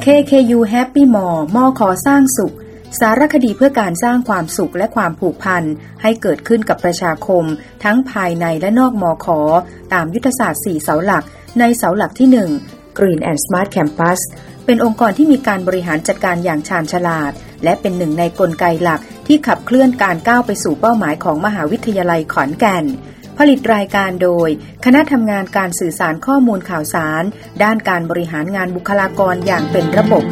KKU Happy Mall มอขอสร้างสุขสารคดีเพื่อการสร้างความสุขและความผูกพันให้เกิดขึ้นกับประชาคมทั้งภายในและนอกมอขอตามยุทธศาสตร์4เสาหลักในเสาหลักที่1 Green and Smart Campus เป็นองค์กรที่มีการบริหารจัดการอย่างชาญฉลาดและเป็นหนึ่งในกลไกหลักที่ขับเคลื่อนการก้าวไปสู่เป้าหมายของมหาวิทยาลัยขอนแก่นผลิตรายการโดยคณะทำงานการสื่อสารข้อมูลข่าวสารด้านการบริหารงานบุคลากรอย่างเป็นระบบ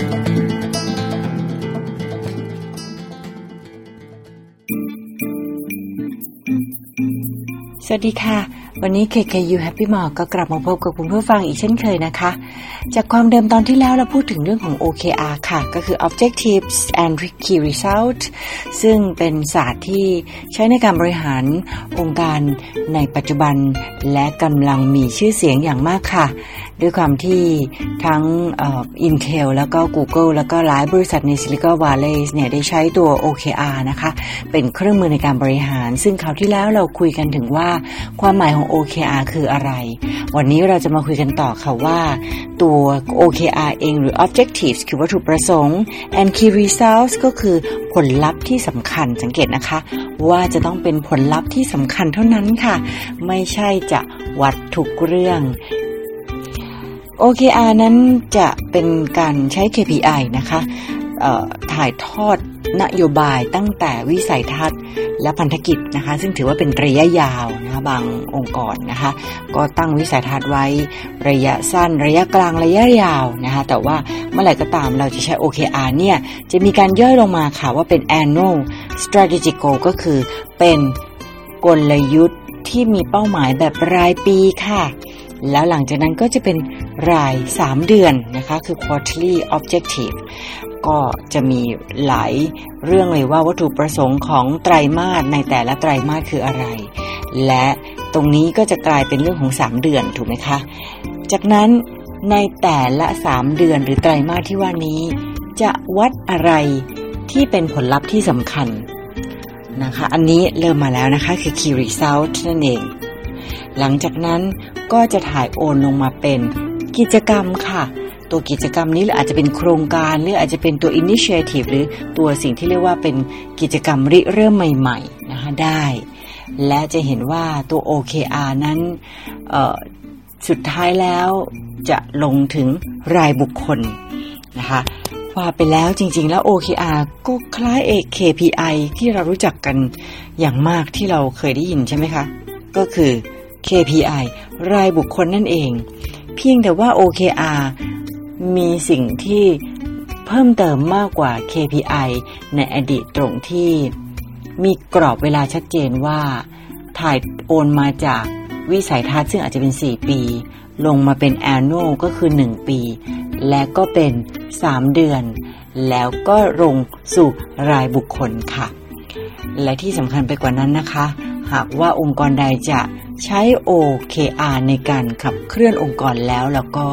สวัสดีค่ะวันนี้ KKU Happy Mall ก็กลับมาพบกับคุณผู้ฟังอีกเช่นเคยนะคะจากความเดิมตอนที่แล้วเราพูดถึงเรื่องของ OKR ค่ะก็คือ Objectives and Key Result ซึ่งเป็นศาสตร์ที่ใช้ในการบริหารองค์การในปัจจุบันและกำลังมีชื่อเสียงอย่างมากค่ะด้วยความที่ทั้งIntel แล้วก็ Google แล้วก็หลายบริษัทใน Silicon Valley เนี่ยได้ใช้ตัว OKR นะคะเป็นเครื่องมือในการบริหารซึ่งคราวที่แล้วเราคุยกันถึงว่าความหมายของ OKR คืออะไรวันนี้เราจะมาคุยกันต่อค่ะว่าตัว OKR เองหรือ Objectives คือวัตถุประสงค์ and Key Results ก็คือผลลัพธ์ที่สำคัญสังเกตนะคะว่าจะต้องเป็นผลลัพธ์ที่สำคัญเท่านั้นค่ะไม่ใช่จะวัดทุกเรื่องOKR นั้นจะเป็นการใช้ KPI นะคะถ่ายทอดนโยบายตั้งแต่วิสัยทัศน์และพันธกิจนะคะซึ่งถือว่าเป็นระยะยาวนะคะบางองค์กรนะคะก็ตั้งวิสัยทัศน์ไว้ระยะสั้นระยะกลางระยะยาวนะคะแต่ว่าเมื่อไหร่ก็ตามเราจะใช้ OKR เนี่ยจะมีการย่อยลงมาค่ะว่าเป็น Annual Strategic Goal ก็คือเป็นกลยุทธ์ที่มีเป้าหมายแบบรายปีค่ะแล้วหลังจากนั้นก็จะเป็นราย3เดือนนะคะคือ quarterly objective ก็จะมีหลายเรื่องเลยว่าวัตถุประสงค์ของไตรมาสในแต่ละไตรมาสคืออะไรและตรงนี้ก็จะกลายเป็นเรื่องของ3เดือนถูกไหมคะจากนั้นในแต่ละ3เดือนหรือไตรมาสที่ว่านี้จะวัดอะไรที่เป็นผลลัพธ์ที่สำคัญนะคะอันนี้เริ่มมาแล้วนะคะคือ key result นั่นเองหลังจากนั้นก็จะถ่ายโอนลงมาเป็นกิจกรรมค่ะตัวกิจกรรมนี้หรืออาจจะเป็นโครงการหรืออาจจะเป็นตัว initiative หรือตัวสิ่งที่เรียกว่าเป็นกิจกรรมริเริ่มใหม่ๆนะคะได้และจะเห็นว่าตัว OKR นั้นสุดท้ายแล้วจะลงถึงรายบุคคลนะคะว่าไปแล้วจริงๆแล้ว OKR ก็คล้าย KPI ที่เรารู้จักกันอย่างมากที่เราเคยได้ยินใช่ไหมคะก็คือKPI รายบุคคลนั่นเองเพียงแต่ว่า OKR มีสิ่งที่เพิ่มเติมมากกว่า KPI ในอดีตตรงที่มีกรอบเวลาชัดเจนว่าถ่ายโอนมาจากวิสัยทัศน์ซึ่งอาจจะเป็น4ปีลงมาเป็น annual ก็คือ1ปีและก็เป็น3เดือนแล้วก็ลงสู่รายบุคคลค่ะและที่สำคัญไปกว่านั้นนะคะหากว่าองค์กรใดจะใช้ OKR ในการขับเคลื่อนองค์กรแล้วก็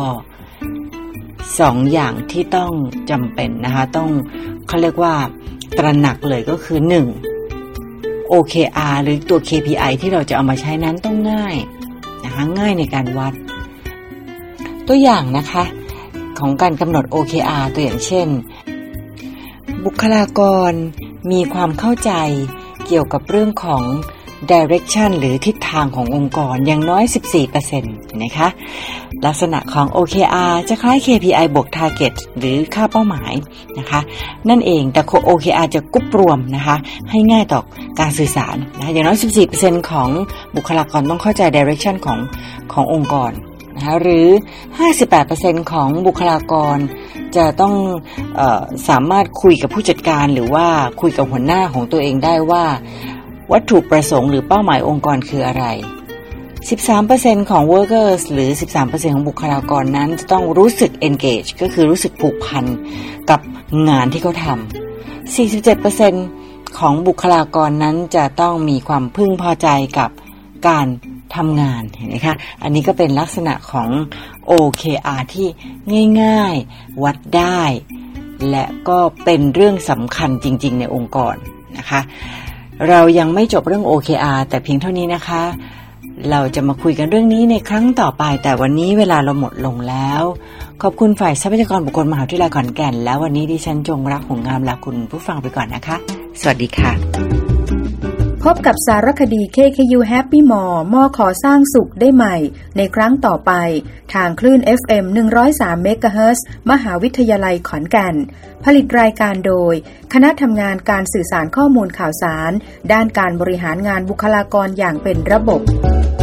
2อย่างที่ต้องจำเป็นนะคะต้องเขาเรียกว่าตระหนักเลยก็คือ1 OKR หรือตัว KPI ที่เราจะเอามาใช้นั้นต้องง่ายนะคะง่ายในการวัดตัวอย่างนะคะของการกำหนด OKR ตัวอย่างเช่นบุคลากรมีความเข้าใจเกี่ยวกับเรื่องของdirection หรือทิศทางขององค์กรอย่างน้อย 14% นะคะลักษณะของ OKR จะคล้าย KPI บวก target หรือค่าเป้าหมายนะคะนั่นเองแต่ OKR จะกรุ๊ปรวมนะคะให้ง่ายต่อการสื่อสารนะคะอย่างน้อย 14% ของบุคลากรต้องเข้าใจ direction ขององค์กรนะคะหรือ 58% ของบุคลากรจะต้องสามารถคุยกับผู้จัดการหรือว่าคุยกับหัวหน้าของตัวเองได้ว่าวัตถุประสงค์หรือเป้าหมายองค์กรคืออะไร 13% ของ workers หรือ 13% ของบุคลากรนั้นจะต้องรู้สึก engage ก็คือรู้สึกผูกพันกับงานที่เขาทำ 47% ของบุคลากรนั้นจะต้องมีความพึงพอใจกับการทำงานเห็นไหมคะอันนี้ก็เป็นลักษณะของ OKR ที่ง่ายๆวัดได้และก็เป็นเรื่องสำคัญจริงๆในองค์กรนะคะเรายังไม่จบเรื่อง OKR แต่เพียงเท่านี้นะคะเราจะมาคุยกันเรื่องนี้ในครั้งต่อไปแต่วันนี้เวลาเราหมดลงแล้วขอบคุณฝ่ายทรัพยากรบุคคลมหาวิทยาลัยขอนแก่นแล้ววันนี้ดิฉันจงรักหงส์งามลาคุณผู้ฟังไปก่อนนะคะสวัสดีค่ะพบกับสารคดี KKU Happy Mall มอขอสร้างสุขได้ใหม่ในครั้งต่อไปทางคลื่น FM 103 MHz มหาวิทยาลัยขอนแก่นผลิตรายการโดยคณะทำงานการสื่อสารข้อมูลข่าวสารด้านการบริหารงานบุคลากรอย่างเป็นระบบ